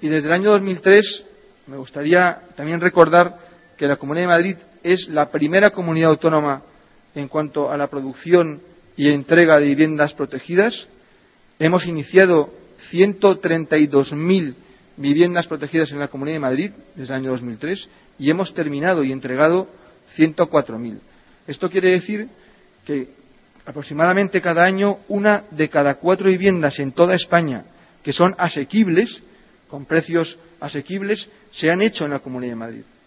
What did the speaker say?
Y desde el año 2003 me gustaría también recordar que la Comunidad de Madrid es la primera comunidad autónoma en cuanto a la producción y entrega de viviendas protegidas. Hemos iniciado 132.000 viviendas protegidas en la Comunidad de Madrid desde el año 2003 y hemos terminado y entregado 104.000. Esto quiere decir que aproximadamente cada año 1 de cada 4 viviendas en toda España que son asequibles, con precios asequibles, se han hecho en la Comunidad de Madrid.